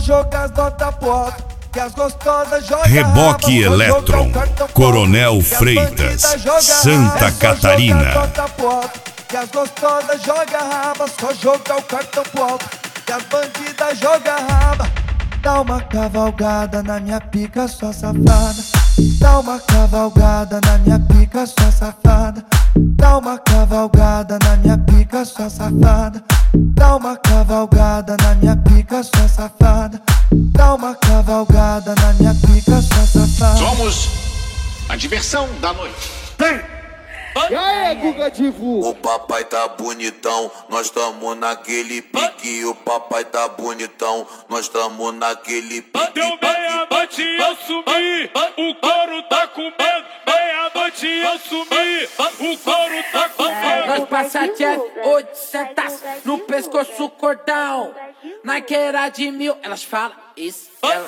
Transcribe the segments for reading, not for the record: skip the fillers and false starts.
jogar as notas pro alto, que as gostosas jogam Reboque Eletron, Coronel Freitas, Santa Catarina. Que as gostosas jogam raba, só jogar o cartão pro alto, que as bandidas jogam raba. Dá uma cavalgada na minha pica, sua safada. Dá uma cavalgada na minha pica, sua safada. Dá uma cavalgada na minha pica, sua safada. Dá uma cavalgada na minha pica, sua safada. Dá uma cavalgada na minha pica, sua safada. Somos a diversão da noite. E aí, Guga Divu? O papai tá bonitão, nós tamo naquele pique. O papai tá bonitão, nós tamo naquele pique. Deu meia-noite e eu sumi, o couro tá com medo. Meia-noite e eu sumi, o couro tá com medo. Nós passa Jeff 800 no pescoço cordão. Naqueira de 1000, elas falam isso, ela.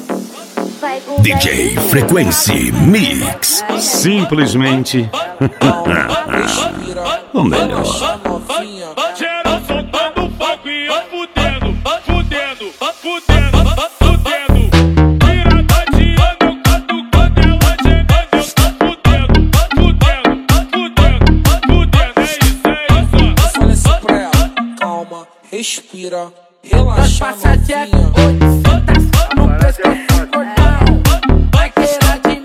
DJ Frequency Mix. Simplesmente o melhor. Geral soltando fogo e eu fudendo, fudendo, fudendo, fudendo. Tira da Diana, eu canto quando ela chega, eu tô fudendo, fudendo, fudendo, fudendo. É isso. Fala assim pra ela, calma, respira, relaxa, Passa Jeff novinha. 800 no pescoço cordão. Naqueira de